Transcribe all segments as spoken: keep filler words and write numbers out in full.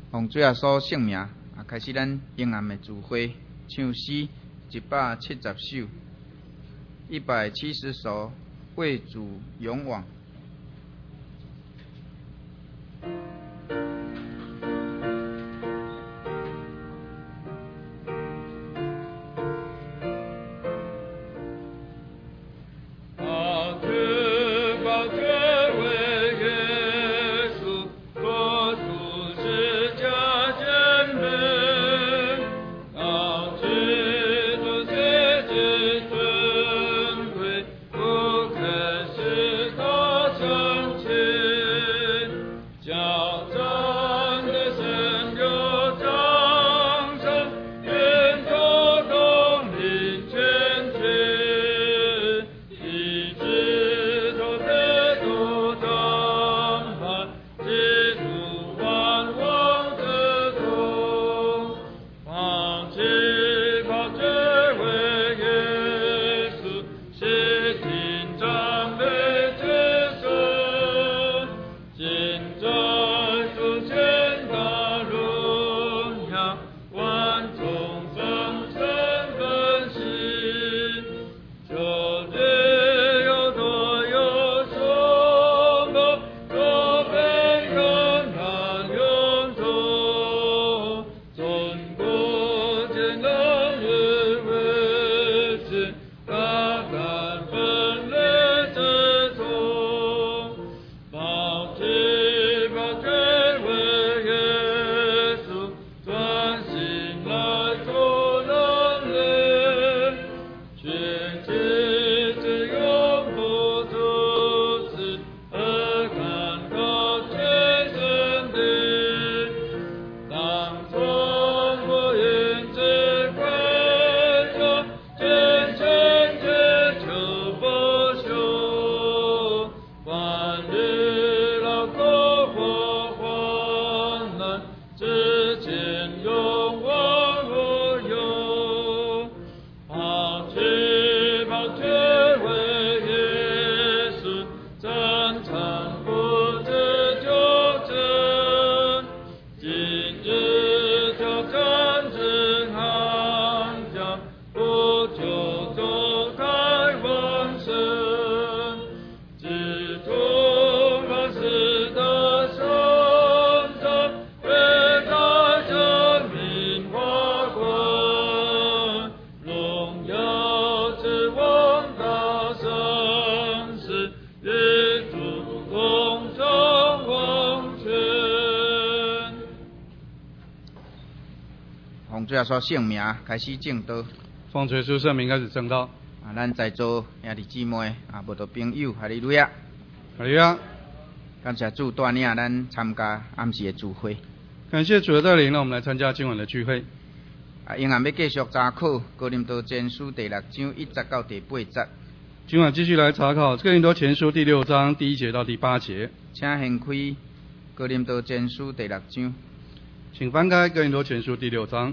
奉主耶稣圣名，啊，开始咱英暗的聚会，唱诗一百七十首，一百七十首，为主勇往。主耶稣圣名开始正道， 奉主耶稣圣名开始正道。 啊，咱在座兄弟姊妹啊，无道朋友，哈利路亚， 哈利路亚。 感谢主带领咱参加暗时的聚会。 感谢主的带领，让我们来参加今晚的聚会。 啊，因暗要继续查考哥林多前书第六章一节到第八节。 今晚继续来查考哥林多前书第六章第一节到第八节。 请掀开哥林多前书第六章， 请翻开哥林多前书第六章。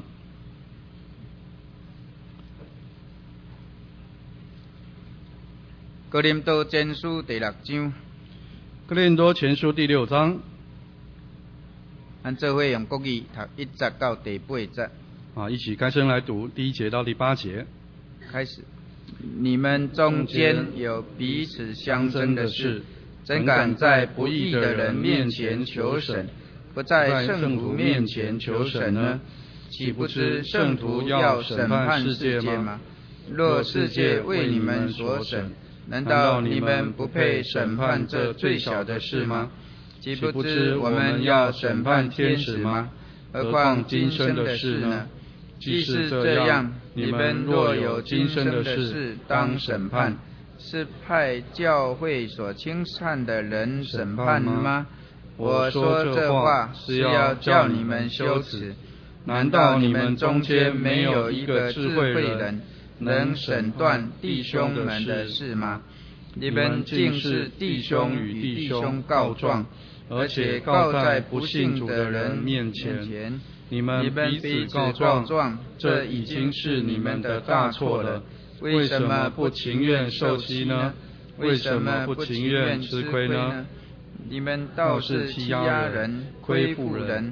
哥林多前书第六章， 哥林多前书第六章， 咱做伙用国语读一节到第八节。 啊，一起开声来读第一节到第八节。 开始，你们中间有彼此相争的事，怎敢在不义的人面前求审，不在圣徒面前求审呢？岂不知圣徒要审判世界吗？若世界为你们所审，难道你们不配审判这最小的事吗？岂不知我们要审判天使吗？何况今生的事呢？既是这样，你们若有今生的事当审判，是派教会所轻看的人审判吗？我说这话是要叫你们羞耻。难道你们中间没有一个智慧人能审断弟兄们的事吗？你们竟是弟兄与弟兄告状，而且告在不信主的人面前。 你们彼此告状，这已经是你们的大错了。为什么不情愿受欺呢？为什么不情愿吃亏呢？ 你们倒是欺压人、亏负人，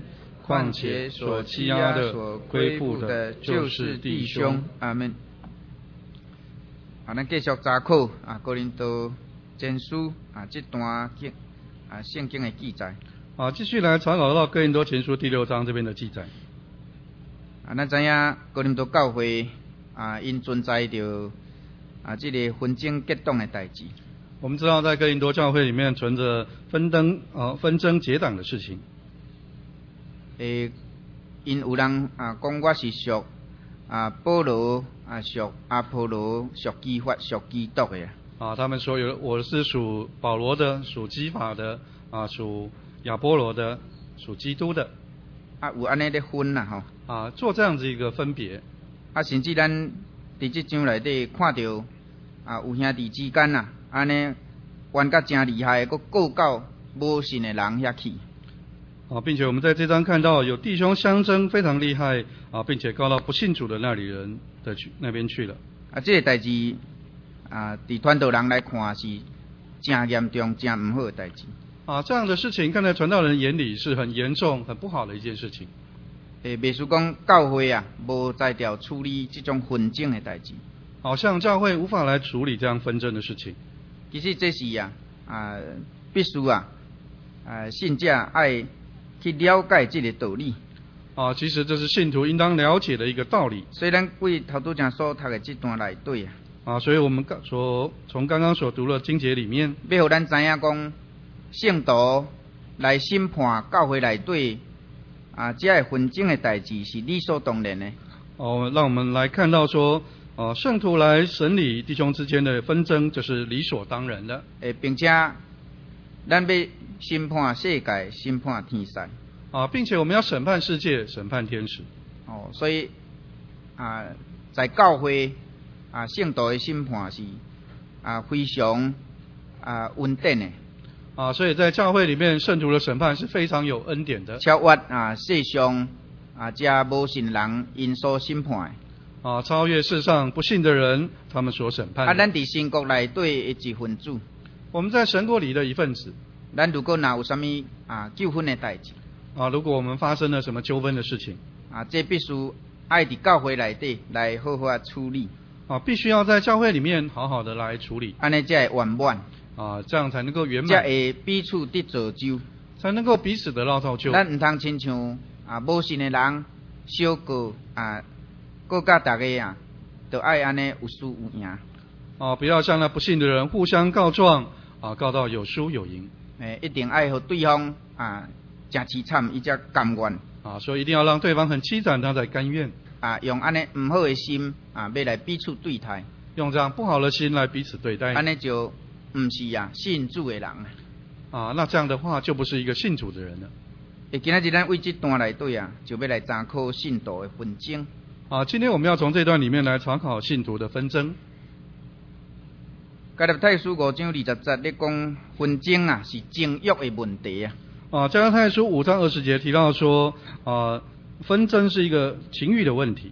况且所欺压的、所亏负的，就是弟兄。 阿门。啊，咱继续查考啊，哥林多前书啊这段经啊圣经的记载。 啊，继续来查考到哥林多前书第六章这边的记载。 啊，咱知影哥林多教会啊，因存在着啊这个纷争结党的代志。 我们知道，在哥林多教会里面存着纷争啊纷争结党的事情。 诶，因有人啊讲我是属啊保罗啊属阿波罗属基法属基督的啊，他们说有我是属保罗的，属基法的啊，属亚波罗的，属基督的。 啊，有安尼咧分啦吼。 啊，做这样子一个分别。 啊，甚至咱伫即章内底看到啊，有兄弟之间啊，安尼玩甲真厉害，佫告到无信的人遐去。 啊，并且我们在这章看到有弟兄相争非常厉害啊，并且告到不信主的那里人的去那边去了。 啊，这个代志啊，伫传道人来看是真严重、真唔好的代志。 啊，这样的事情看在传道人眼里是很严重、很不好的一件事情。 诶，秘书讲教会啊，无在调处理这种纷争的代志。 好像教会无法来处理这样纷争的事情。 其实这是啊啊，必须啊啊信者爱去了解这个道理。 啊，其实这是信徒应当了解的一个道理。 虽然为头拄正所读的这段内底啊。 啊，所以我们刚所从刚刚所读的经节里面， 要互咱知影讲，圣徒来审判教会内底啊，这个纷争的代志是理所当然的。 哦，让我们来看到说，啊，圣徒来审理弟兄之间的纷争，这是理所当然的。 诶，并且咱要审判世界，审判天使。 啊，并且我们要审判世界，审判天使。 哦，所以啊，在教会啊，圣徒的审判是啊非常啊稳定的。 啊，所以在教会里面，圣徒的审判是非常有恩典的。 超越啊世上啊这无信人因所审判的。 啊，超越世上不信的人，他们所审判的。 啊，咱伫神国内底的一份子。 我们在神国里的一份子。 咱如果若有啥物啊纠纷的代志。 啊，如果我们发生了什么纠纷的事情。 啊，这必须爱伫教会内底来好好处理。 啊，必须要在教会里面好好的来处理。 安尼才会圆满。 啊，这样才能够圆满。 才会彼此得造就。 才能够彼此得到造就。 咱唔通亲像啊无信的人小过啊，过甲大家啊，都爱安尼有输有赢。 啊，不要像那不信的人互相告状啊，告到有输有赢。 诶，一定爱和对方啊，真凄惨，伊才甘愿。 啊，所以一定要让对方很凄惨，他才甘愿。 啊，用安尼唔好的心啊，要来彼此对待。 用这样不好的心来彼此对待。 安尼就唔是啊信主的人啊。 啊，那这样的话就不是一个信主的人了。 诶，今仔日咱为这段内底啊，就要来查考信徒的纷争。 啊，今天我们要从这段里面来查考信徒的纷争。 加拉太书五章二十节咧讲纷争啊，是情欲的问题啊。 啊，加拉太书五章二十节提到说，啊，纷争是一个情欲的问题。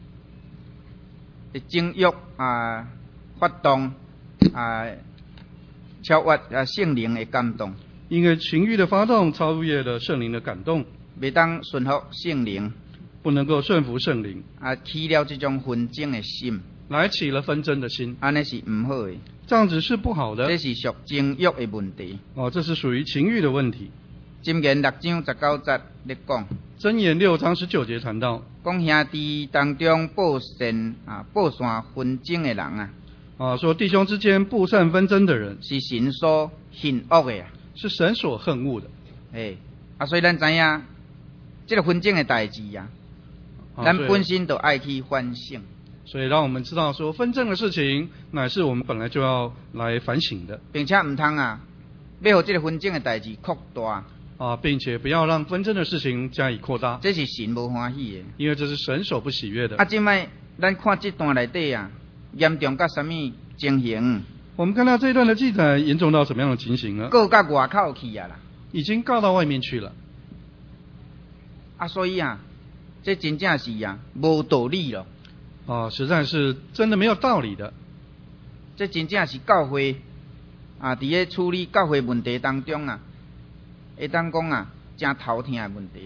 情欲啊，发动啊，超越啊圣灵的感动。 因为情欲的发动超越了圣灵的感动， 未当顺服圣灵， 不能够顺服圣灵， 啊，起了这种纷争的心， 来起了纷争的心， 安尼是唔好的。 这样子是不好的。 这是属情欲的问题。 哦，这是属于情欲的问题。 箴言六章十九节咧讲。 箴言六章十九节谈到， 讲兄弟当中布散啊布散纷争的人啊。 啊，说弟兄之间布散纷争的人， 是神所恨恶的啊。 是神所恨恶的。 诶，啊，所以咱知影，这个纷争的代志啊，咱本身就爱去反省。 所以让我们知道说，纷争的事情乃是我们本来就要来反省的， 并且唔通啊，要互这个纷争的代志扩大啊，并且不要让纷争的事情加以扩大， 这是神无欢喜的， 因为这是神所不喜悦的。 啊，今摆咱看这段内底啊，严重到什么情形？ 我们看到这一段的记载严重到什么样的情形呢？ 告到外口去啊啦， 已经告到外面去了。 啊，所以啊，这真正是啊无道理咯。 啊，实在是真的没有道理的。 这真正是教会啊，伫咧处理教会问题当中啊，会当讲啊，真头疼的问题。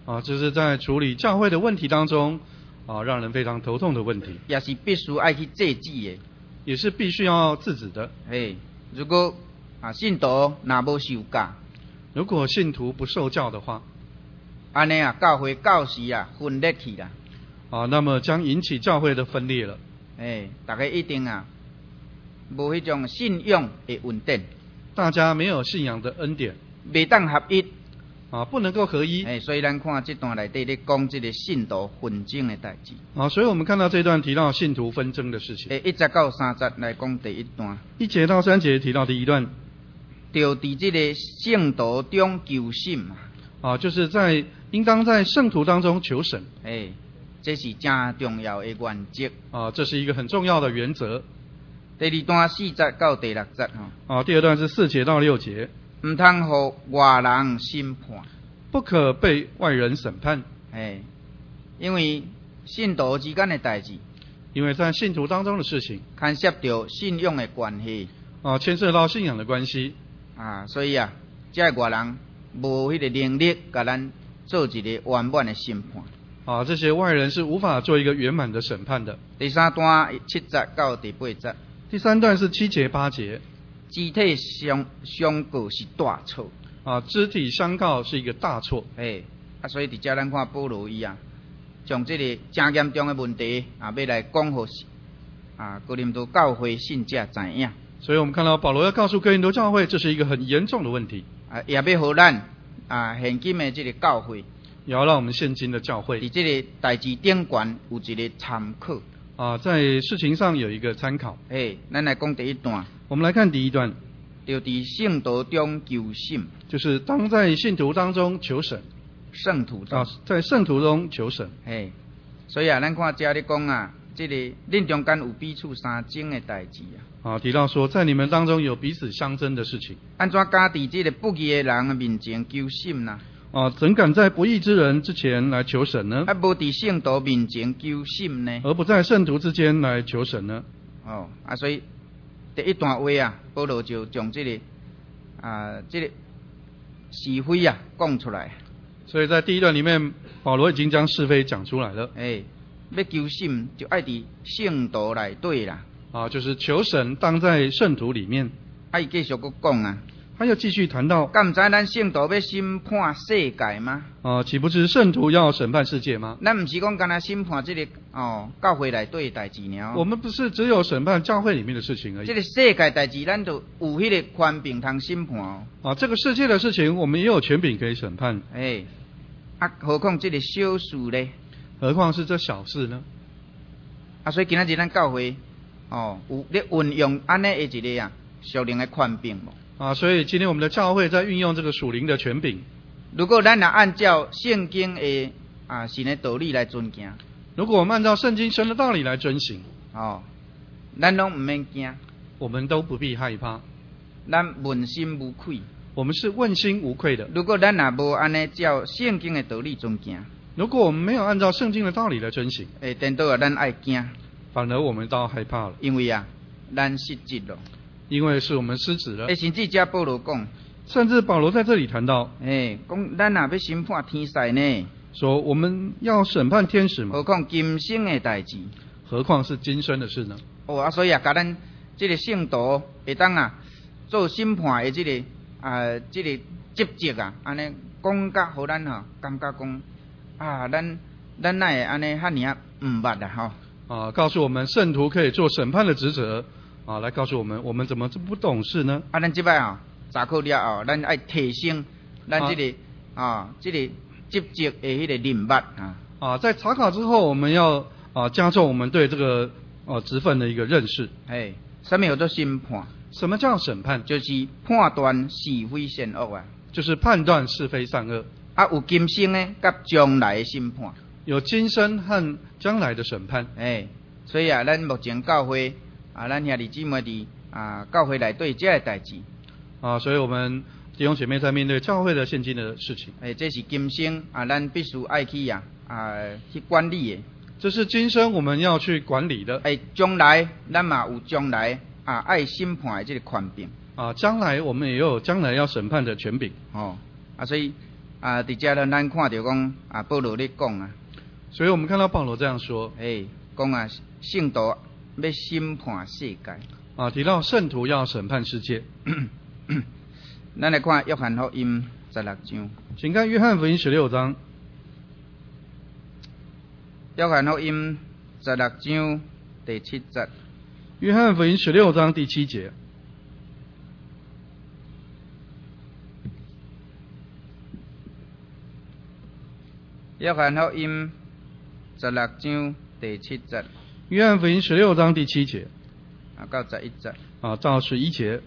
啊，这是在处理教会的问题当中啊，让人非常头痛的问题， 也是必须爱去制止的， 也是必须要制止的。 哎，如果啊信徒若无受教， 如果信徒不受教的话， 安尼啊教会到时啊分裂去啦， 啊，那么将引起教会的分裂了。 哎，大家一定啊无迄种信仰的稳定， 大家没有信仰的恩典， 未当合一。 啊，不能够合一。 哎，所以咱看这段内底咧讲这个信徒纷争的代志。 啊，所以我们看到这段提到信徒纷争的事情。 诶，一节到三节来讲第一段。 一节到三节提到第一段， 就伫这个圣徒中求审嘛。 啊，就是在应当在圣徒当中求审。 哎，这是真重要的原则。 啊，这是一个很重要的原则。 第二段四节到第六节吼。 啊，第二段是四节到六节。 唔通互外人审判， 不可被外人审判。 哎，因为信徒之间的代志， 因为在信徒当中的事情， 牵涉到信仰的关系， 啊，牵涉到信仰的关系， 啊，所以啊，这外人无迄个能力，甲咱做一个圆满的审判。 啊，这些外人是无法做一个圆满的审判的。 第三段七节到第八节。 第三段是七节八节。 肢体相相告是大错啊，肢体相告是一个大错。 哎，啊，所以伫遮咱看保罗伊啊，将这个真严重的问题啊，要来讲互啊哥林多教会信者知影。 所以我们看到保罗要告诉哥林多教会，这是一个很严重的问题。 啊，也要互咱啊现今的这个教会， 也要让我们现今的教会伫这个代志顶悬有一个参考。 啊，在事情上有一个参考。 哎，咱来讲第一段。 我们来看第一段， 就伫圣徒中求审， 就是当在信徒当中求审， 圣徒中啊，在圣徒中求审。 嘿，所以啊，咱看遮咧讲啊，这个恁中间有彼此相争的代志啊。 啊，提到说在你们当中有彼此相争的事情， 安怎敢伫这个不义的人的面前求审呢？ 啊，怎敢在不义之人之前来求审呢？ 啊，无伫圣徒面前求审呢？ 而不在圣徒之间来求审呢？ 哦，啊，所以第一段话啊，保罗就将这个啊，这个是非啊讲出来。 所以在第一段里面，保罗已经将是非讲出来了。 哎，要求审就爱伫圣徒内底啦。 啊，就是求审当在圣徒里面。 啊，伊继续佫讲啊。 他又继续谈到， 敢毋知咱圣徒要审判世界吗？ 啊，岂不是圣徒要审判世界吗？ 咱毋是讲干那审判这个哦教会内底的代志尔。 我们不是只有审判教会里面的事情而已。 这个世界代志，咱都有迄个权柄通审判哦。 啊，这个世界的事情，我们也有权柄可以审判。 哎，啊，何况这个小事呢？ 何况是这小事呢？ 啊，所以今仔日咱教会哦，有咧运用安尼的一个啊属灵的权柄无？ 啊，所以今天我们的教会在运用这个属灵的权柄。 如果咱若按照圣经的啊神的道理来遵行， 如果我们按照圣经神的道理来遵行， 哦，咱拢唔免惊， 我们都不必害怕， 咱问心无愧。 我们是问心无愧的。 如果咱若无安尼照圣经的道理遵行， 如果我们没有按照圣经的道理来遵行， 诶，颠倒啊，咱爱惊， 反而我们倒害怕了， 因为啊，咱失职了。 因为是我们失职了。 诶，甚至遮保罗讲， 甚至保罗在这里谈到， 诶，讲咱若要审判天使呢， 说我们要审判天使嘛， 何况今生的代志， 何况是今生的事呢？ 哦啊，所以啊，甲咱这个圣徒会当啊做审判的这个啊这个职责啊，安尼讲甲互咱吼，感觉讲啊，咱咱哪会安尼遐尔啊毋捌啊吼？ 啊，告诉我们圣徒可以做审判的职责。啊，来告诉我们，我们怎么这不懂事呢？ 啊，咱即摆啊，查考了后，咱爱提升咱这个啊，啊这个职责的迄个认捌啊。 啊，在查考之后，我们要啊加重我们对这个啊职分的一个认识。 哎，什么叫做审判？ 什么叫审判？ 就是判断是非善恶啊。 就是判断是非善恶。 啊，有今生呢，甲将来的审判。 有今生和将来的审判。 哎，所以啊，咱目前教会。啊，咱兄弟姊妹伫啊教会内对这个代志啊，所以我们弟兄姐妹在面对教会的现今的事情， 诶，这是今生啊，咱必须爱去啊啊去管理的。 这是今生我们要去管理的。 诶，将来咱嘛有将来啊爱审判的这个权柄。 啊，将来我们也有将来要审判的权柄。 哦，啊，所以啊，伫遮呢，咱看到讲啊，保罗咧讲啊， 所以我们看到保罗这样说， 哎，讲啊，圣徒要审判世界啊，提到圣徒要审判世界。 咱来看约翰福音十六章， 请看约翰福音十六章。 约翰福音十六章第七节。 约翰福音十六章第七节。 约翰福音十六章第七节。 约翰福音十六章第七节。 啊，到十一节。 啊，到十一节。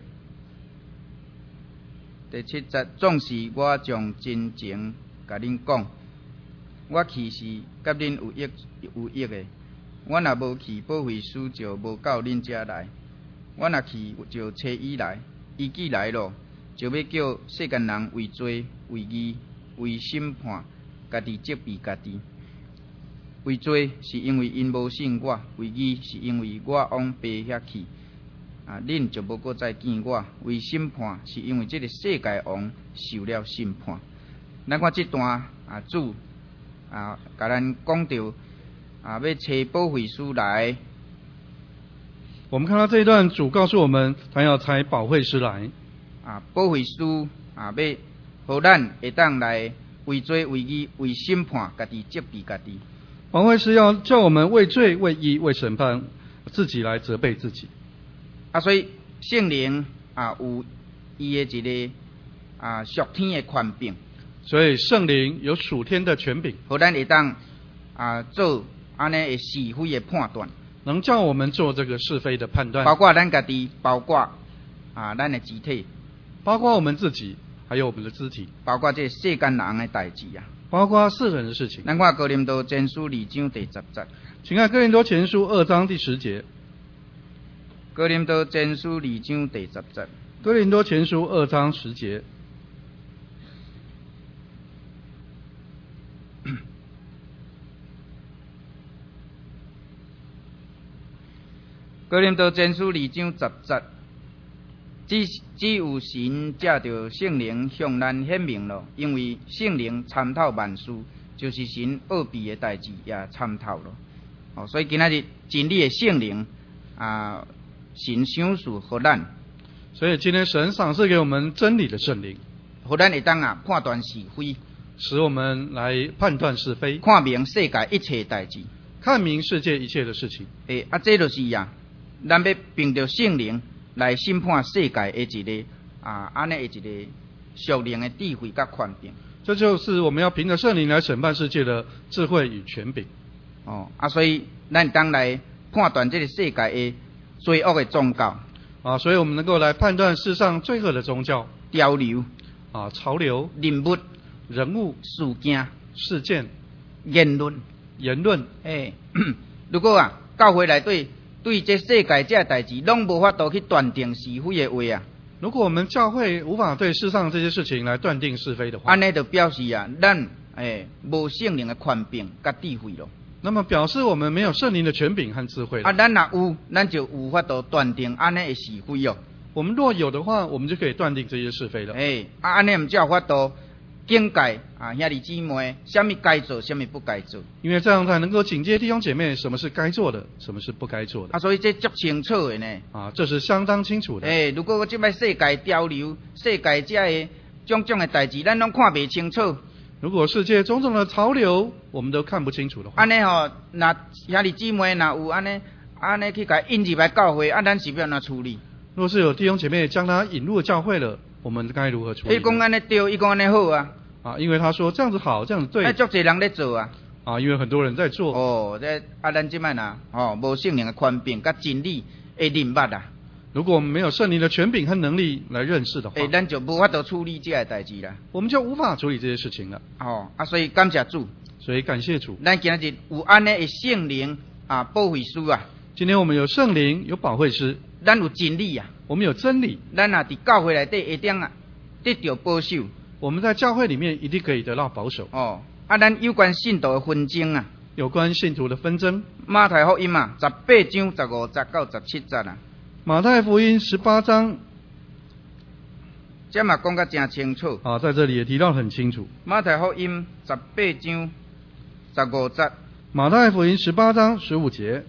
第七节，总是我将真情甲恁讲，我去是甲恁有益有益的。我若无去，保惠师就无到恁遮来。我若去，就找伊来。伊既来咯，就要叫世间人为罪、为义、为审判，家己责备家己。为罪是因为因无信我，为义是因为我往爸遐去。啊，恁就无搁再见我。为审判，是因为这个世界王受了审判。咱看这段啊，主啊，甲咱讲到啊，要找保惠师来。 我们看到这一段，主告诉我们，他要差保惠师来。 啊，保惠师啊，要互咱会当来为罪、为义、为审判，家己责备家己。 保惠师要叫我们为罪、为义、为审判，自己来责备自己。 啊，所以圣灵啊有伊的一个啊属天的权柄， 所以圣灵有属天的权柄， 互咱会当啊做安尼的是非的判断， 能叫我们做这个是非的判断， 包括咱家己，包括啊咱的肢体， 包括我们自己，还有我们的肢体， 包括这世间人的代志啊， 包括世人的事情。 咱看哥林多前书二章第十节， 请看哥林多前书二章第十节。 哥林多前书二章第十节。 哥林多前书二章十节。 哥林多前书二章十节，只只有神借着圣灵向咱显明了，因为圣灵参透万事，就是神奥秘的代志也参透了。哦，所以今仔日真理的圣灵啊。神赏赐互咱， 所以今天神赏赐给我们真理的圣灵， 互咱会当啊判断是非， 使我们来判断是非， 看明世界一切代志， 看明世界一切的事情。 诶，啊，这就是呀、啊，咱要凭着圣灵来审判世界的一个啊，安尼的一个属灵的智慧甲权柄。 这就是我们要凭着圣灵来审判世界的智慧与权柄。 哦，啊，所以咱当来判断这个世界的罪恶的宗教啊，所以我们能够来判断世上罪恶的宗教、 潮流啊、潮流、 人物、 人物、 事件、 事件、 言论、 言论。 诶，如果啊，教会内对对这世界这代志，拢无法度去断定是非的话啊， 如果我们教会无法对世上这些事情来断定是非的话， 安尼就表示啊，咱诶无圣灵的权柄甲智慧咯。 那么表示我们没有圣灵的权柄和智慧。 啊，咱若有，咱就有法度断定安尼的是非哦。 我们若有的话，我们就可以断定这些是非了。 诶，啊，安尼毋才有法度警戒啊，兄弟姊妹，什么该做，什么不该做。 因为这样才能够警戒弟兄姐妹，什么是该做的，什么是不该做的。 啊，所以这足清楚的呢。 啊，这是相当清楚的。 诶，如果我即摆世界潮流，世界这个种种的代志，咱拢看袂清楚。 如果世界种种的潮流我们都看不清楚的话， 安尼吼，那兄弟姊妹若有安尼安尼去甲引入来教会，啊，咱是要安怎处理？ 若是有弟兄姐妹将他引入教会了，我们该如何处理？ 伊讲安尼对，伊讲安尼好啊。 啊，因为他说这样子好，这样子对。 啊，足侪人咧做啊。 啊，因为很多人在做。 哦，这啊，咱即摆呐，哦，无圣灵的权柄甲真理会认捌啊。 如果我们没有圣灵的权柄和能力来认识的话， 诶，咱就无法度处理这个代志啦。 我们就无法处理这些事情了。 哦，啊，所以感谢主。 所以感谢主。 咱今日有安尼的圣灵啊，保惠师啊。 今天我们有圣灵，有保惠师， 咱有真理啊。 我们有真理。 咱啊，伫教会内底一定啊，得到保守。 我们在教会里面一定可以得到保守。 哦，啊，咱有关信徒的纷争啊。 有关信徒的纷争。 马太福音啊，十八章十五节到十七节啊。 马太福音十八章这嘛讲得真清楚。 啊，在这里也提到很清楚。 马太福音十八章十五节。 马太福音十八章十五节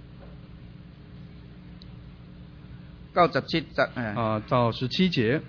到十七节。 啊，到十七节。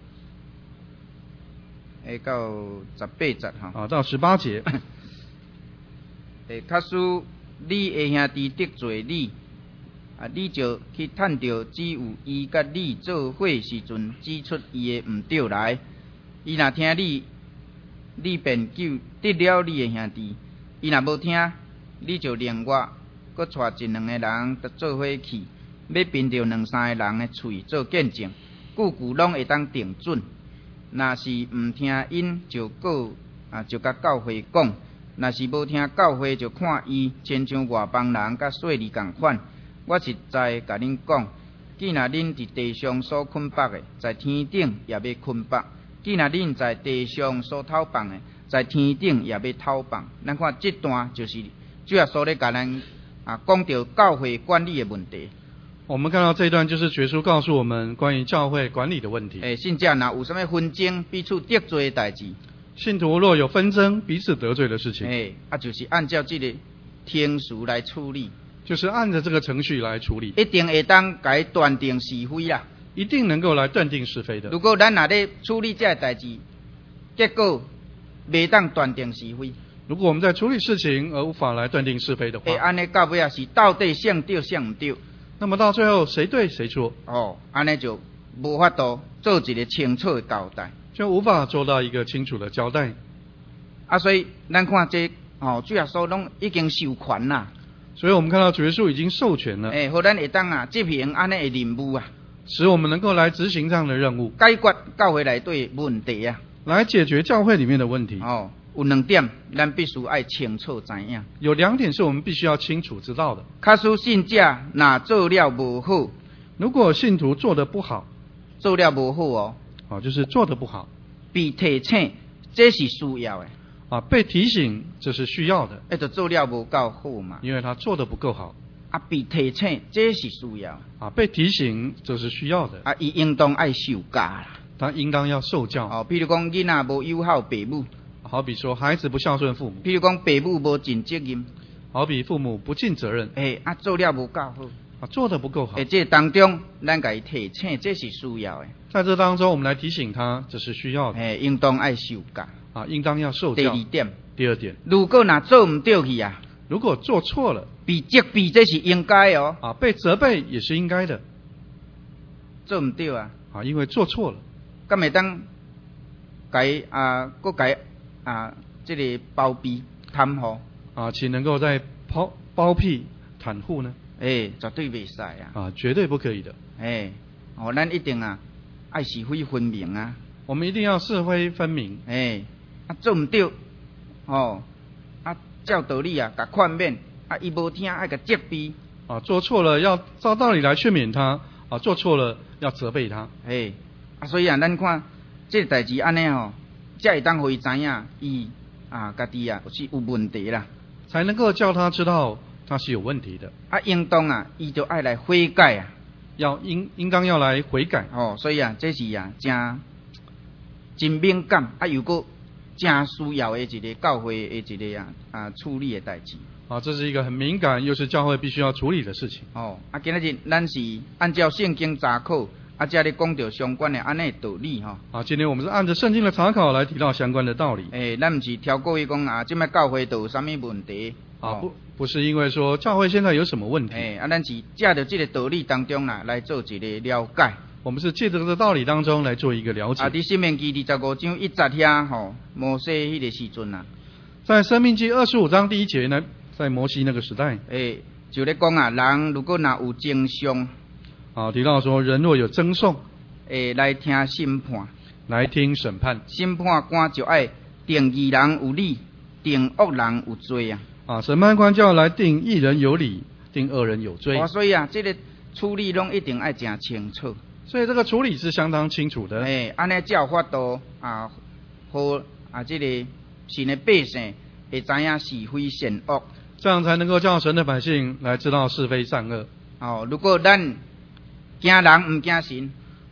诶，到十八节哈。 啊，到十八节。 诶，假使你的兄弟得罪你，啊，你就去探着只有伊甲你做伙时阵指出伊的毋对来。伊若听你，你便救得了你的兄弟；伊若无听，你就另外搁带一两个人做伙去，要凭着两三个人的喙做见证，句句拢会当定准。若是毋听因，就告啊，就甲教会讲；若是无听教会，就看伊亲像外邦人甲税吏共款。我实在甲恁讲，既若恁伫地上所捆绑的，在天顶也要捆绑；既若恁在地上所偷放的，在天顶也要偷放。咱看这段就是主要所咧甲咱啊讲到教会管理的问题。 我们看到这一段就是耶稣告诉我们关于教会管理的问题。 诶，信者若有什么纷争、彼此得罪的代志， 信徒若有纷争、彼此得罪的事情， 诶，啊，就是按照这个程序来处理， 就是按着这个程序来处理， 一定会当该断定是非啦。 一定能够来断定是非的。 如果咱若咧处理这代志，结果未当断定是非， 如果我们在处理事情而无法来断定是非的话， 诶，安尼到尾啊是到底谁对谁毋对？ 那么到最后谁对谁错？ 哦，安尼就无法度做一个清楚的交代， 就无法做到一个清楚的交代。 啊，所以咱看这哦，主耶稣拢已经授权啦。 所以我们看到主耶稣已经授权了， 诶，互咱会当啊执行安尼的任务啊， 使我们能够来执行这样的任务， 解决教会内底问题啊， 来解决教会里面的问题。 哦，有两点咱必须爱清楚知影。 有两点是我们必须要清楚知道的。 假使信者若做了无好， 如果信徒做得不好， 做了无好哦， 啊，就是做得不好， 被提醒，这是需要的。 啊，被提醒这是需要的， 那就做了无够好嘛。 因为他做得不够好。 啊，被提醒这是需要。 啊，被提醒这是需要的。 啊，伊应当爱受教啦。 他应当要受教。 哦，譬如讲囡仔无友好爸母， 好比说孩子不孝顺父母， 譬如讲爸母无尽责任， 好比父母不尽责任。 诶，啊，做了无够好。 啊，做得不够好。 诶，这当中咱甲伊提醒，这是需要的。 在这当中，我们来提醒他，这是需要的。 诶，应当爱受教。 啊，应当要受教。 第二点。 第二点， 如果若做唔对去啊， 如果做错了， 被责备这是应该哦。 啊，被责备也是应该的。 做唔对啊。 啊，因为做错了。 咁会当改啊，搁改啊，这个包庇贪污。 啊，岂能够在包包庇袒护呢？ 诶，绝对袂使啊。 啊，绝对不可以的。 诶，哦，咱一定啊，爱是非分明啊。 我们一定要是非分明。 诶，啊做唔对，哦，啊照道理啊，甲劝勉，啊伊无听，爱甲责备。 啊，做错了要照道理来劝勉他，啊，做错了要责备他。 诶，啊所以啊，咱看这代志安尼吼，才会当互伊知影，伊啊家己啊是有问题啦， 才能够叫他知道他是有问题的。 啊，应当啊，伊就爱来悔改啊， 要应应当要来悔改。 哦，所以啊，这是啊，真真敏感，啊，又搁真需要的一个教会的一个啊啊处理的代志。 啊，这是一个很敏感，又是教会必须要处理的事情。 哦，啊，今仔日咱是按照圣经查考，啊，才咧讲到相关的安尼道理吼。 啊，今天我们是按着圣经的查考来提到相关的道理。 诶，咱毋是挑故意讲啊，即摆教会都有啥物问题。 啊，不，不是因为说教会现在有什么问题。 诶，啊，咱是借着这个道理当中啦，来做一个了解。 我们是借着这个道理当中来做一个了解。 啊，伫申命记二十五章一节遐吼，摩西迄个时阵啊， 在申命记二十五章第一节呢，在摩西那个时代， 诶，就咧讲啊，人如果若有征讼， 啊，提到说人若有争讼， 诶，来听审判， 来听审判， 审判官就爱定义人有理，定恶人有罪啊。 啊，审判官就要来定义人有理，定恶人有罪。 哦，所以啊，这个处理拢一定爱真清楚。 所以这个处理是相当清楚的。 诶，安尼才有法度啊，好啊，这个神的百姓会知影是非善恶。 这样才能够叫神的百姓来知道是非善恶。 哦，如果咱惊人唔惊神，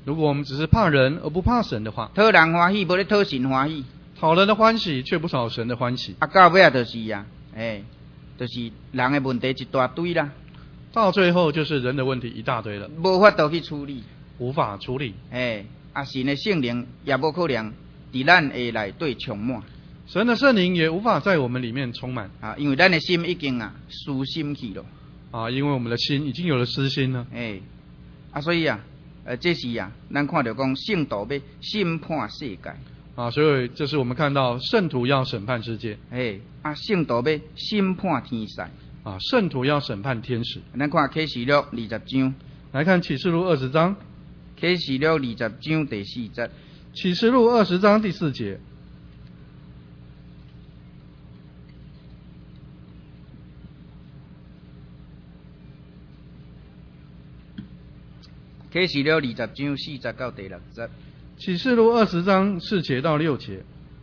如果我们只是怕人而不怕神的话， 讨人欢喜，无咧讨神欢喜。 讨人的欢喜，却不讨神的欢喜。 啊，到尾啊，就是啊，诶，就是人的问题一大堆啦。 到最后就是人的问题一大堆了， 无法度去处理， 无法处理。 诶，啊，神的圣灵也无可能伫咱的内底充满。 神的圣灵也无法在我们里面充满啊，因为咱的心已经啊私心去了。 啊，因为我们的心已经有了私心了。 诶，啊，所以啊，呃，这是啊，咱看到讲圣徒要审判世界。 啊，所以这是我们看到圣徒要审判世界。 诶，啊，圣徒要审判天使。 啊，圣徒要审判天使。 咱看启示录二十章。 来看启示录二十章。 启示录二十章第四节。 启示录二十章第四节。 启示录二十章四节到第六节。 启示录二十章四节到六节。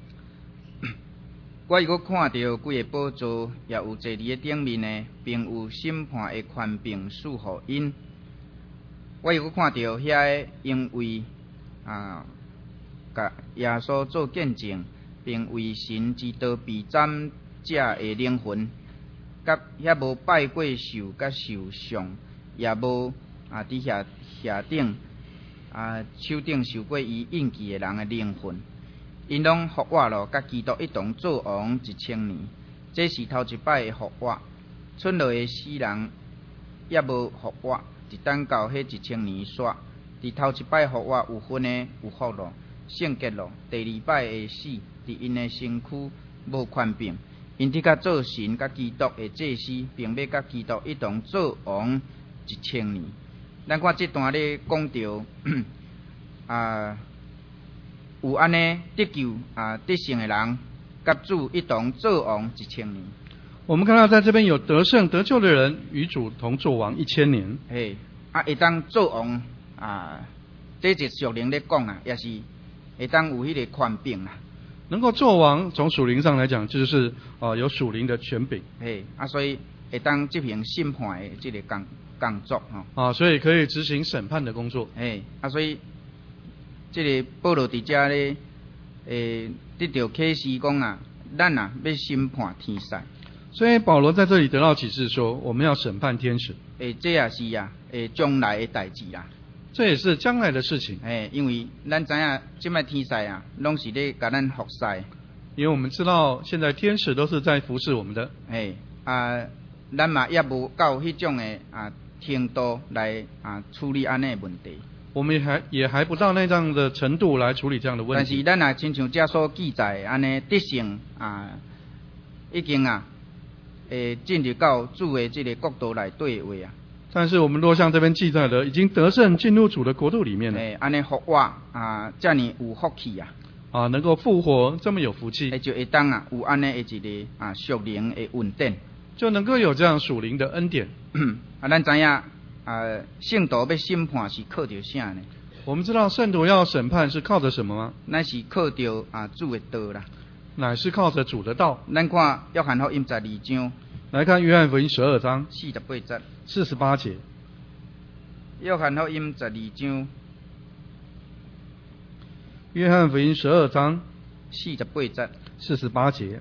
我又看到几个宝座，也有坐伫个顶面的，并有审判的权柄赐予因。我又看到遐个因为啊，甲耶稣做见证，并为神之道被斩者的灵魂，甲遐无拜过兽甲兽像，也无啊伫遐下顶啊手顶受过伊印记的人的灵魂，因拢复活了，甲基督一同做王一千年。这是头一摆的复活，剩落的死人也无复活，一等到迄一千年煞。伫头一摆复活有分的有福咯，圣洁咯。第二摆的死，伫因的身躯无权柄，因伫甲做神甲基督的祭司，并要甲基督一同做王一千年。咱看这段咧讲到啊，有安尼得救啊得胜的人，甲主一同做王一千年。 我们看到在这边有得胜得救的人，与主同做王一千年。 嘿，啊，会当做王啊，这是属灵咧讲啊，也是会当有迄个权柄啊。 能够做王，从属灵上来讲，就是啊、呃、有属灵的权柄。 嘿，啊，所以会当执行审判的这个工工作吼。 啊，所以可以执行审判的工作。 嘿，啊，所以这个保罗伫遮咧，诶，得到启示讲啊，咱啊要审判天使。 所以保罗在这里得到启示说，我们要审判天使。 诶，这也是啊，诶，将来的代志啦。 这也是将来的事情。 诶，因为咱知影即摆天使啊，拢是咧甲咱服侍。 因为我们知道现在天使都是在服侍我们的。 诶，啊，咱嘛也无到迄种的啊程度来啊处理安尼的问题。 我们也还也还不到那样的程度来处理这样的问题。 但是咱也亲像这所记载安尼得胜啊，已经啊，诶进入到主的这个国度内底的话啊。 但是我们若像这边记载的，已经得胜进入主的国度里面了。 诶，安尼复活啊，这样有福气啊！ 啊，能够复活这么有福气， 诶，就会当啊有安尼的一个啊属灵的稳定， 就能够有这样属灵的恩典。 啊，咱知影啊，圣徒要审判是靠着啥呢？ 我们知道圣徒要审判是靠着什么吗？ 那是靠着啊主的道啦， 乃是靠着主的道。 咱看约翰福音十二章， 来看约翰福音十二章四十八节。 四十八节。 约翰福音十二章， 约翰福音十二章四十八节。 四十八节。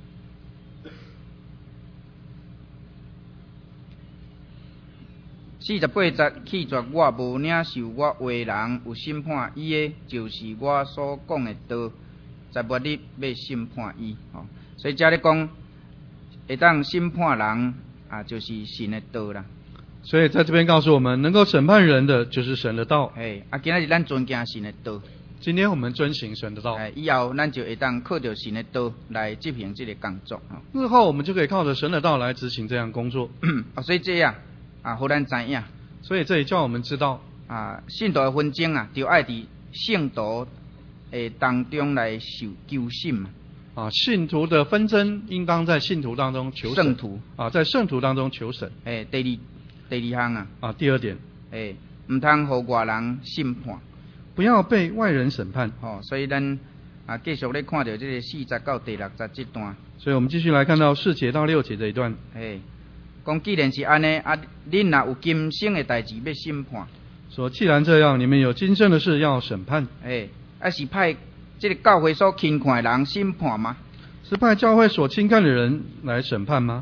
四十八节，弃绝我无领受我话人有审判伊的，就是我所讲的道，在末日要审判伊。吼，所以这咧讲，会当审判人啊，就是神的道啦。 所以在这边告诉我们，能够审判人的就是神的道。 哎，啊，今仔日咱尊敬神的道。 今天我们遵行神的道。 哎，以后咱就会当靠着神的道来执行这个工作。 日后我们就可以靠着神的道来执行这样工作。 啊，所以这样啊，互咱知影。 所以这里叫我们知道啊，信徒的纷争啊，就爱伫圣徒诶当中来受求审嘛。 啊，信徒的纷争应当在信徒当中求审。 圣徒啊，在圣徒当中求审。 诶，第二第二项啊。 啊，第二点。 诶，唔通互外人审判。 不要被外人审判。 哦，所以咱啊继续咧看到这个四节到第六节这段。 所以我们继续来看到四节到六节这一段。 诶。讲既然是安尼，啊，恁若有今生的代志要审判， 说既然这样，你们有今生的事要审判。 哎，啊是派这个教会所轻看的人审判吗？ 是派教会所轻看的人来审判吗？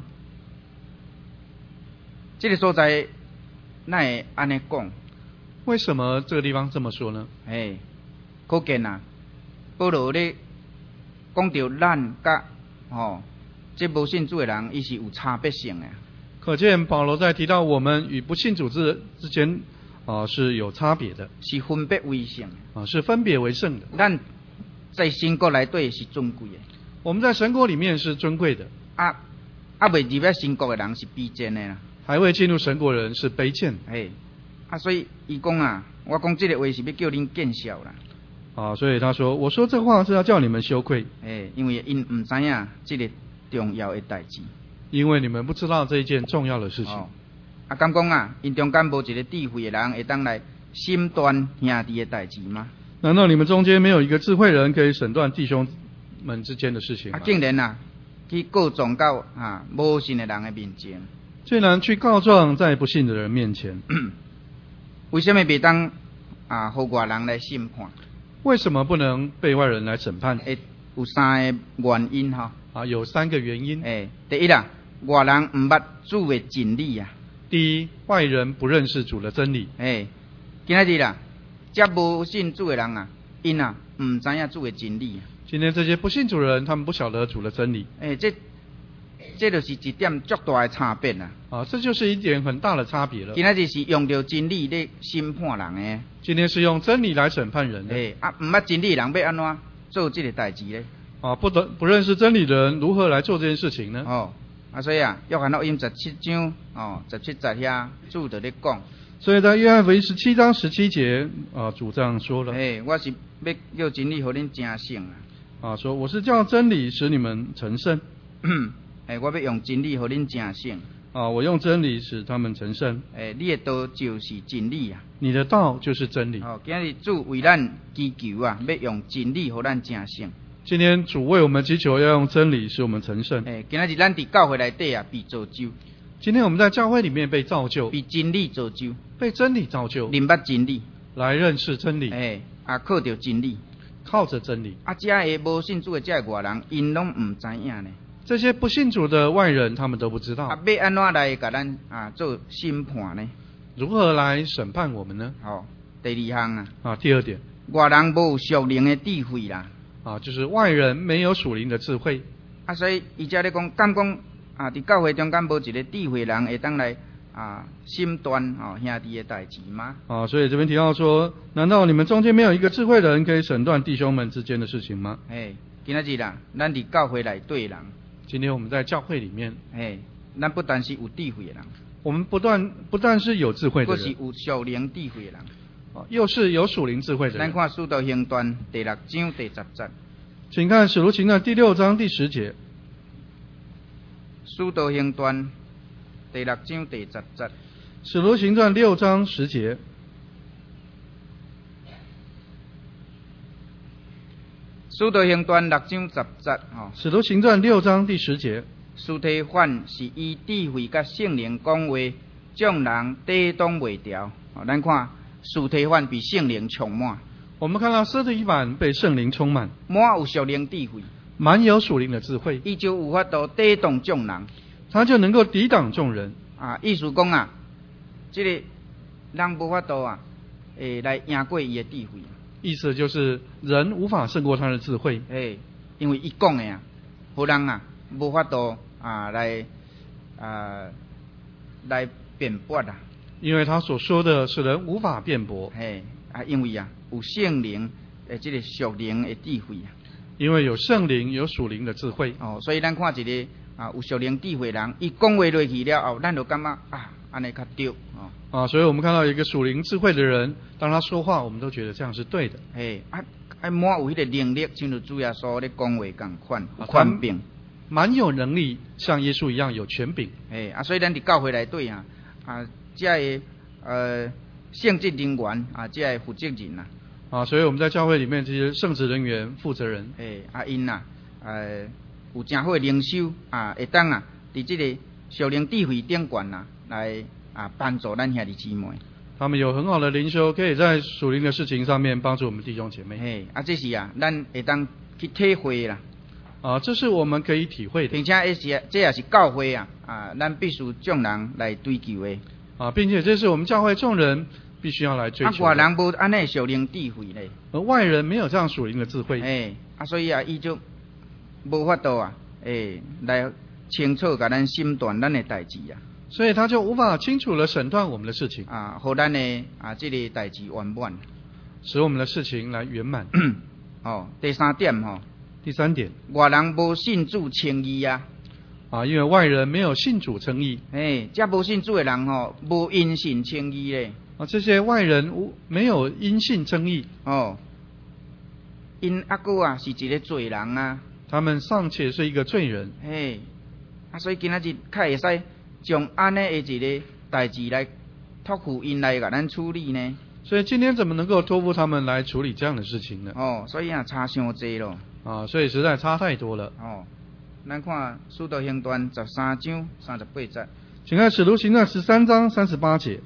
这个所在，哪会安尼讲？ 为什么这个地方这么说呢？ 哎，可见啊，保罗咧讲到咱甲吼，这无信主的人，伊是有差别性的。 可见保罗在提到我们与不信主之之间啊、呃、是有差别的， 是分别为圣啊、呃、是分别为圣的。 咱在神国内底是尊贵的， 我们在神国里面是尊贵的。 啊啊未入咧神国的人是卑贱的啦。 还未进入神国的人是卑贱。 哎，啊所以伊讲啊，我讲这个话是要叫恁见笑啦。 啊，所以他说，我说这话是要叫你们羞愧。 哎，因为因唔知影这个重要的代志。 因为你们不知道这一件重要的事情。 哦、啊，敢讲啊，因中间无一个智慧的人会当来审断兄弟的代志吗？ 难道你们中间没有一个智慧人可以审断弟兄们之间的事情吗？ 啊，竟然啊，去告状到啊无信的人的面前， 竟然去告状在不信的人面前。 为什么袂当啊，互外人来审判？ 为什么不能被外人来审判？ 诶，有三个原因哈。 啊，有三个原因。 诶，第一啦，外人唔捌主的真理啊。 第一，外人不认识主的真理。 诶，今仔日啦，这无信主的人啊，因啊唔知影主的真理啊。 今天这些不信主的人，他们不晓得主的真理。 诶，这这就是一点足大的差别啦。 啊，这就是一点很大的差别了。 今仔日是用着真理咧审判人诶。 今天是用真理来审判人的。 诶，啊，唔捌真理人要安怎做这个代志咧？ 啊，不得不认识真理的人如何来做这件事情呢？ 哦，啊，所以啊，约翰福音十七章哦，十七节遐主就咧讲。 所以在约翰福音十七章十七节啊，主这样说了。 诶，我是要叫真理，互恁成圣啊。 啊，说我是叫真理使你们成圣。 诶，我要用真理，互恁成圣。 啊，我用真理使他们成圣。 诶，你的道就是真理啊。 你的道就是真理。 哦，今日主为咱祈求啊，要用真理，互咱成圣。 今天主为我们祈求，要用真理使我们成圣。 诶，今日咱伫教会内底啊，被造就。 今天我们在教会里面被造就， 被真理造就， 被真理造就， 明白真理， 来认识真理。 诶，啊，靠着真理， 靠着真理。 啊，这个无信主的这个外人，因拢唔知影呢。 这些不信主的外人，他们都不知道。 啊，要安怎来甲咱啊做审判呢？ 如何来审判我们呢？ 好，第二项啊。 啊，第二点， 外人无属灵的智慧啦。 啊，就是外人没有属灵的智慧。 啊，所以伊遮咧讲，敢讲啊，伫教会中间无一个智慧人会当来啊审断哦兄弟的代志吗？ 啊，所以这边提到说，难道你们中间没有一个智慧的人可以审断弟兄们之间的事情吗？ 哎，今仔日啦，咱伫教会内对人。 今天我们在教会里面， 哎，咱不但是有智慧的人， 我们不断不但是有智慧的人， 是有属灵智慧的人， 啊，又是有属灵智慧的人。 咱看《使徒行传》第六章第十节， 请看《使徒行传》第六章第十节，《 使徒行传》第六章第十节，《 使徒行传》六章十节。 使徒行传六章十节，吼。 使徒行传六章第十节。 司提反是以智慧甲圣灵讲话，众人抵挡袂牢。哦，咱看司提反被圣灵充满。 我们看到司提反被圣灵充满， 满有属灵智慧， 满有属灵的智慧， 伊就有法度抵挡众人。 他就能够抵挡众人。 啊，意思讲啊，这个人无法度啊，诶，来赢过伊的智慧。 意思就是人无法胜过他的智慧， 诶，因为伊讲的啊，互人啊无法度啊来啊来辩驳啊。 因为他所说的是人无法辩驳。 嘿，啊，因为啊有圣灵诶，这个属灵的智慧啊。因为有圣灵，有属灵的智慧。 哦，所以咱看一个啊有属灵智慧的人，伊讲话落去了后，咱就感觉啊，安尼较对哦。 啊，所以我们看到一个属灵智慧的人，当他说话，我们都觉得这样是对的。 嘿，啊，啊，满有迄个能力，像主耶稣咧讲话共款，有权柄， 蛮有能力，像耶稣一样有权柄。 嘿，啊，所以咱伫教会内底啊，啊，这个呃圣职人员啊，这个负责人呐。 啊，所以我们在教会里面这些圣职人员、负责人， 嘿，啊，因呐，呃，有真好的灵修啊，会当啊，伫这个属灵智慧顶悬呐，来啊帮助咱兄弟姊妹。 他们有很好的灵修，可以在属灵的事情上面帮助我们弟兄姐妹。 嘿，啊，这是啊，咱会当去体会啦。 啊，这是我们可以体会的， 并且也是这也是教会啊，啊，咱必须众人来追求的。 啊，并且这是我们教会众人必须要来追求的。 啊，外人无安尼属灵智慧咧， 而外人没有这样属灵的智慧。 哎，啊，所以啊，伊就无法度啊，哎，来清楚甲咱审断咱的代志啊。 所以他就无法清楚地审断我们的事情啊，互咱的啊这个代志圆满， 使我们的事情来圆满。 哦，第三点吼、哦。 第三点， 外人无信主称义啊， 啊，因为外人没有信主称义， 哎，这无信主的人吼、哦，无因信称义咧。 啊，这些外人无没有因信称义， 哦，因阿哥啊是一个罪人啊， 他们尚且是一个罪人， 嘿，啊，所以今仔日较会使将安尼的一个代志来托付因来甲咱处理呢。 所以今天怎么能够托付他们来处理这样的事情呢？ 哦，所以啊差伤济咯。 啊，所以实在差太多了。 哦，咱看《使徒行传》十三章三十八节。 请看《使徒行传》十三章三十八节。《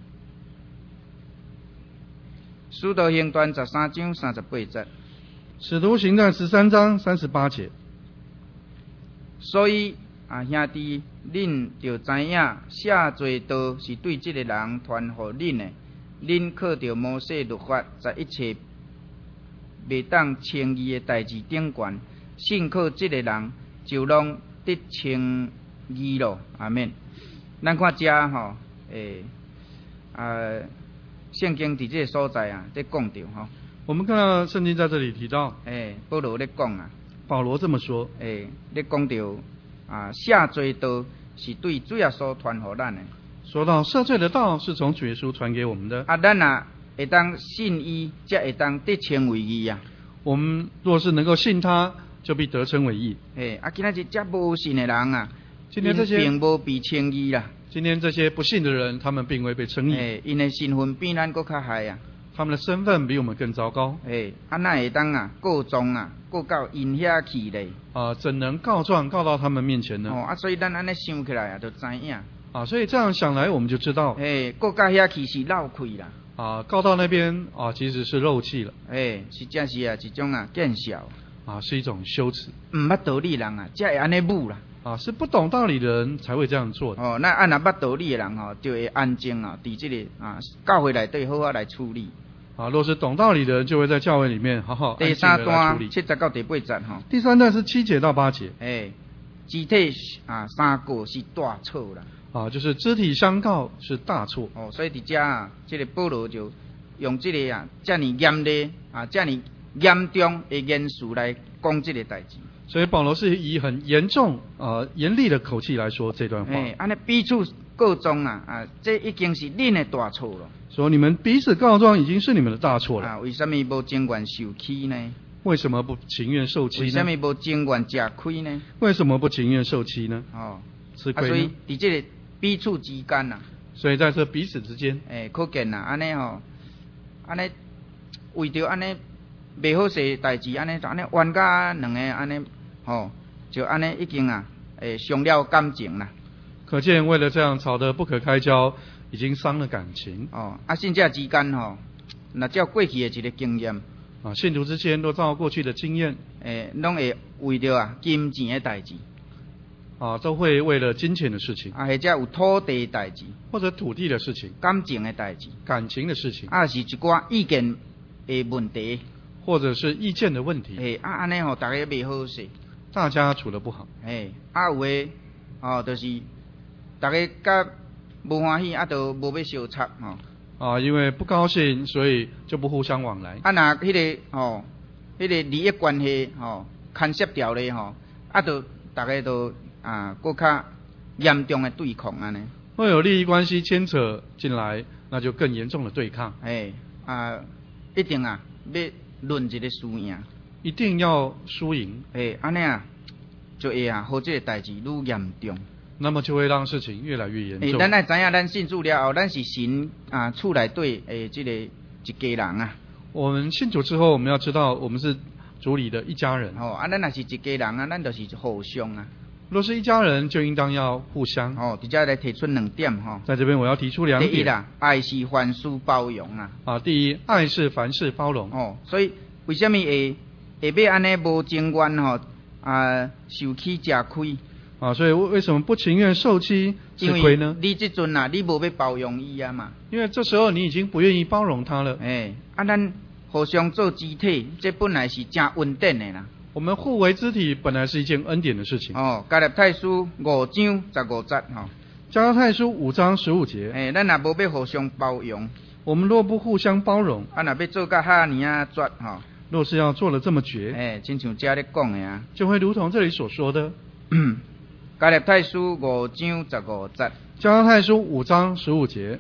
使徒行传》十三章三十八节。《 使徒行传》十三章三十八节。 所以啊，兄弟，恁就知影，写罪道是对这个人传互恁的。恁靠着摩西律法，在一切未当称义的代志顶悬，信靠这个人就拢得称义咯。阿免。咱看遮吼，诶、欸，啊，圣经伫这个所在啊，在讲着吼。 我们看到圣经在这里提到， 诶、欸，保罗咧讲啊， 保罗这么说， 诶、欸，咧讲着啊，写罪道是对主耶稣传互咱的。 说到赦罪的道是从主耶稣传给我们的。 啊，咱啊会当信伊，才会当得称为义啊。 我们若是能够信他，就必得称为义。 诶，啊，今仔日这无信的人啊， 今天这些并无被称义啦。 今天这些不信的人，他们并未被称义。 诶，因的身份比咱搁较害啊。 他们的身份比我们更糟糕。 诶，啊，那会当啊告状啊，告到因遐去咧。 啊，怎能告状告到他们面前呢？ 哦，啊，所以咱安尼想起来啊，就知影。 啊，所以这样想来，我们就知道， 诶，告到遐去是漏气啦。 啊，告到那边啊，其实是漏气了。 诶，实际是啊，一种啊见笑。 啊，是一种羞耻。 唔捌道理人啊，才会安尼舞啦。 啊，是不懂道理的人才会这样做的。 哦，那按那捌道理的人吼、哦，就会安静啊，伫这个啊教会内底好好来处理。 啊，若是懂道理的人，就会在教会里面好好安静的来处理。 第三段七十到第八节吼。 第三段是七节到八节。 诶，肢体啊三个是大错啦。 啊，就是肢体相告是大错。 哦，所以伫遮啊，这个保罗就用这个啊，遮尔严厉啊，遮尔严重的言辞来讲这个代志。 所以保罗是以很严重啊、严厉的口气来说这段话。 诶，安尼彼此告状啊，啊，这已经是恁的大错了。 说你们彼此告状已经是你们的大错了。 啊，为什么无情愿受欺呢？ 为什么不情愿受欺呢？ 为什么无情愿吃亏呢？ 为什么不情愿受欺呢？ 哦， 吃亏呢？ 啊，所以伫这个彼此之间呐、啊， 所以在这彼此之间， 诶、欸，可见呐、啊，安尼吼，安尼为着安尼袂好势代志，安尼就安尼冤家两个安尼吼，就安尼已经啊，诶、欸，伤了感情啦。 可见为了这样吵得不可开交，已经伤了感情。 哦，啊，信者之间吼，那照过去的一个经验。 啊，信徒之间都照过去的经验， 诶，拢会为着啊金钱的代志， 啊，都会为了金钱的事情， 啊，或者有土地的代志， 或者土地的事情， 感情的代志， 感情的事情， 啊，是一寡意见的问题， 或者是意见的问题。 诶，啊，安尼吼，大家袂好势， 大家处得不好。 诶，啊有诶，哦，就是大家甲无欢喜，啊，都无要相插吼。 啊，因为不高兴，所以就不互相往来。 啊，那迄、那个吼，迄、那个利益关系吼，牵涉掉咧吼，啊，都大家都啊，搁较严重的对抗安尼。 若有利益关系牵扯进来，那就更严重的对抗。 诶，啊，一定啊，要论一个输赢。 一定要输赢。 诶，安尼啊，就会啊，好这个代志愈严重。 那么就会让事情越来越严重。 诶，咱爱知影，咱信主了后，咱是神啊厝内底诶，这个一家人啊。 我们信主之后，我们要知道，我们是主里的一家人。 哦，啊，咱若是一家人啊，咱就是互相啊。 若是一家人，就应当要互相。 哦，伫遮来提出两点吼。 在这边我要提出两点。 第一啦，爱是凡事包容啊。 啊，第一，爱是凡事包容。 哦，所以为什么会会要安尼无情愿吼啊受气吃亏？ 啊，所以为什么不情愿受欺吃亏呢？ 因为你这阵啊，你无要包容伊啊嘛。 因为这时候你已经不愿意包容他了。 哎，啊，咱互相做肢体，这本来是真恩典的啦。 我们互为肢体，本来是一件恩典的事情。 哦，加勒太书五章十五节吼。 加拉太书五章十五节。 哎，咱若无要互相包容， 我们若不互相包容， 啊，若要做甲遐尼啊绝吼。 若是要做了这么绝， 哎，亲像遮咧讲的啊， 就会如同这里所说的。 加勒太书五章十五节。 加拉太书五章十五节。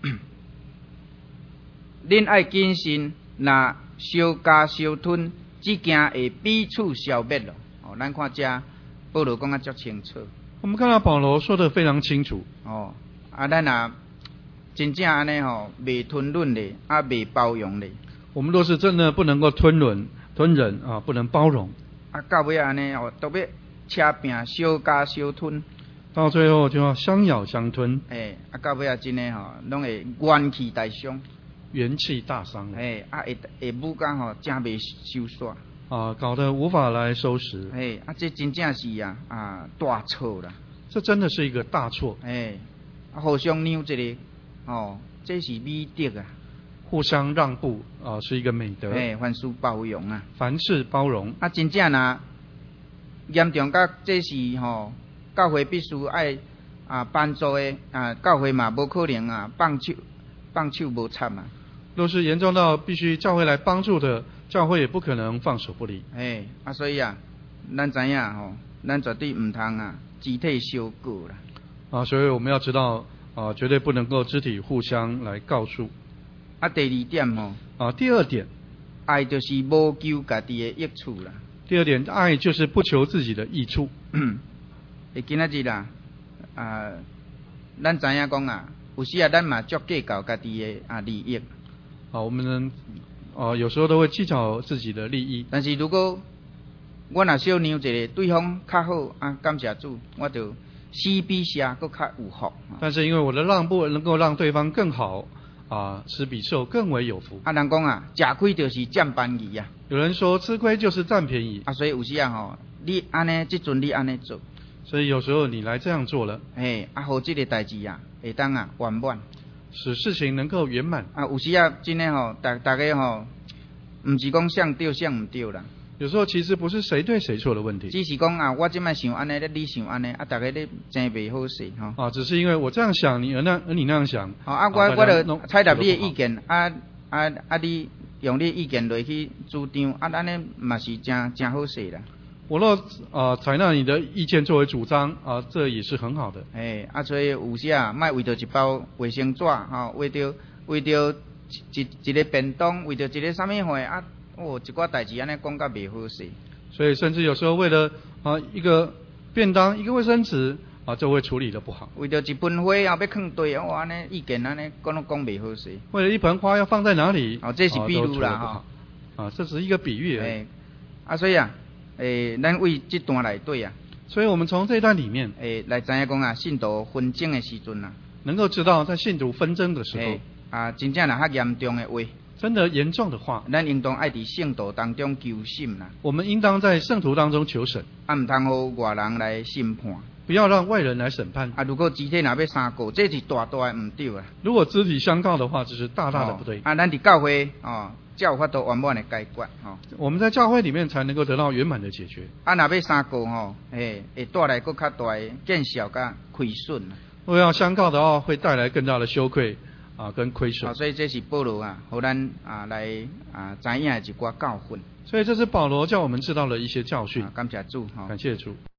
恁爱谨慎，若小加小吞，只惊会彼此消灭咯。哦，咱看遮保罗讲啊足清楚。 我们看到保罗说得非常清楚。 哦，啊，咱啊真正安尼吼，未吞忍咧，啊，未包容咧。 我们若是真的不能够吞忍、吞忍啊，不能包容， 啊，到尾安尼哦，都要车拼小加小吞， 到最后就要相咬相吞。 哎，啊，到尾啊，真诶吼，拢会元气大伤， 元气大伤。 哎，啊，会会武讲吼，真袂收煞。 啊，搞得无法来收拾。 哎，啊，这真正是啊啊大错啦。 这真的是一个大错。 哎，啊，互相让一个，哦，这是美德啊。 互相让步啊，是一个美德。 哎，凡事包容啊。 凡事包容。 啊，真正啊，严重到这是吼、哦，教会必须爱啊帮助的啊，教会嘛无可能啊放手放手无插啊。 若是严重到必须教会来帮助的，教会也不可能放手不理。 哎，啊，所以啊，咱知影吼，咱绝对唔通啊肢体相告啦。 啊，所以我们要知道啊，绝对不能够肢体互相来告诉。 啊，第二点吼、 哦。啊，第二点， 爱就是无求家己的益处啦。 第二点，爱就是不求自己的益处。 会今仔日啦，啊，咱知影讲啊，有时啊，咱嘛足计较家己的啊利益。 啊，我们呢，啊，有时候都会计较自己的利益。 但是如果我若小让一个，对方较好啊，感谢主，我就施比受搁较有福。 但是因为我的让步能够让对方更好。啊，施比受更为有福。 啊，人讲啊，吃亏就是占便宜啊。 有人说吃亏就是占便宜。 啊，所以有时啊吼，你安尼，即阵你安尼做。 所以有时候你来这样做了。 哎，啊，好，这个代志啊，会当啊圆满， 使事情能够圆满。 啊，有时啊，真诶吼，大大家吼，唔是讲谁对谁唔对啦。 有时候其实不是谁对谁错的问题， 只是讲啊，我即摆想安尼，你想安尼，啊，大家咧争袂好势吼。 啊，只是因为我这样想，你而那而你那样想。 好啊，我我就采纳你的意见，啊啊啊，你用你的意见落去主张，啊，安尼嘛是真真好势啦。 我若啊采纳你的意见作为主张啊，这也是很好的。 哎，啊，所以有时啊，莫为着一包卫生纸，吼，为着为着一一个便当，为着一个啥物货啊。哦，一寡代志安尼讲甲袂好势， 所以甚至有时候为了啊一个便当、一个卫生纸啊，就会处理得不好。 为着一盆花啊要放对，哦安尼意见安尼讲都讲袂好势。 为了一盆花要放在哪里？ 哦，这是比喻啦哈。 啊，这只是一个比喻而已。 哎，啊所以啊，诶，咱为这段内底啊， 所以我们从这一段里面， 诶，来知影讲啊，信徒纷争的时阵啊， 能够知道在信徒纷争的时候， 啊，真正若较严重的话。 真的严重的话， 咱应当爱伫圣道当中求审啦。 我们应当在圣徒当中求审， 啊，唔通互外人来审判， 不要让外人来审判。 啊，如果肢体若要相告，这是大大的唔对啦。 如果肢体相告的话，这是大大的不对。 哦、啊，咱伫教会哦，才有法度圆满的解决哦。 我们在教会里面才能够得到圆满的解决。 啊，若要相告吼，诶，会带来更较大的见效甲亏损。 如果要相告的话，会带来更大的羞愧。啊，跟亏损、 哦，所以这是保罗啊，互咱啊来啊知影一寡教训。 所以这是保罗叫我们知道了一些教训。 啊、感谢主， 感谢主。